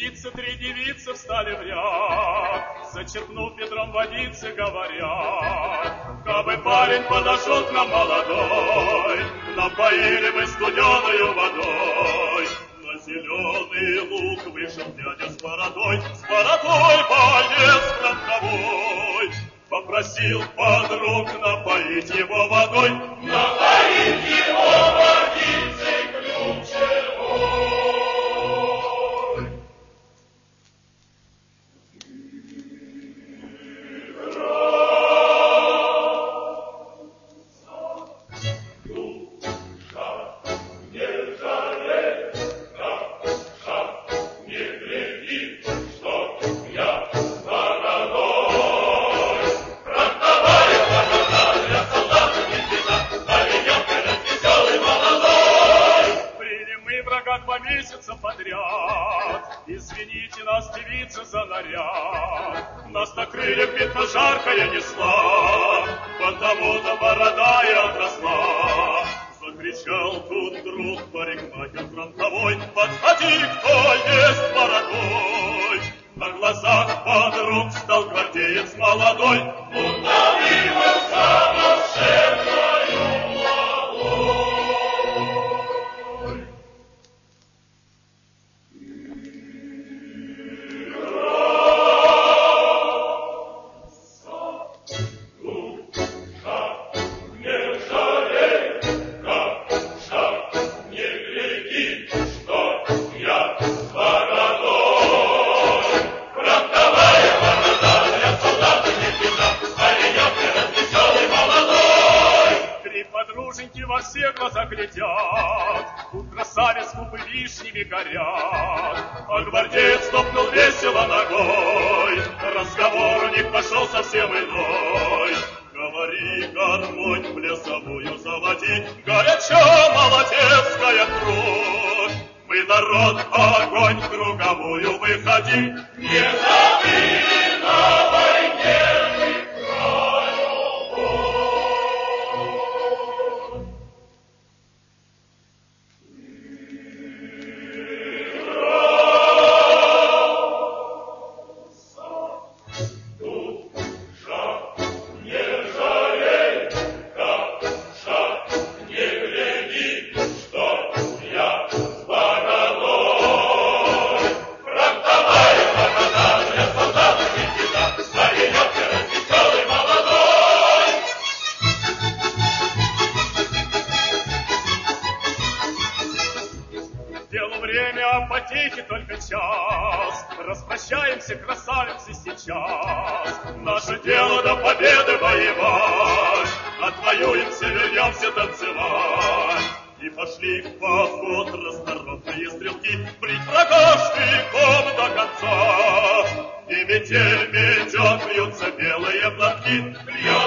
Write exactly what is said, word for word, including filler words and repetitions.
девицы, три девицы встали в ряд, зачерпнув ведром водицы, говорят: кабы парень подошел к нам молодой, напоили бы студеною водой. На зеленый луг вышел дядя с бородой, с бородой боец фронтовой. Попросил подруг напоить его водой, напоить его водицей ключевой. Месяца подряд. Извините нас, девицы, за наряд. Нас на крыльях битва жаркая несла, потому-то борода и отросла. Закричал тут вдруг парикмахер фронтовой: подходи, кто есть бородой. На глазах подруг стал гвардеец молодой, удавился волшебною младой. Во все глаза глядят, у красавиц губы вишнями горят. А гвардеец стопнул весело ногой, разговор у них пошел совсем иной. Говори, гармонь плясовую заводи, горячо молодецкая кровь. Мы народ, огонь круговую выходи, не забыли на войне мы про любовь. Потехи только час, распрощаемся, красавицы, сейчас. Наше дело до победы воевать, отвоюемся, вернемся танцевать. И пошли в поход расторопные стрелки, брить врага штыком до конца. И метель метет, вьются белые платки.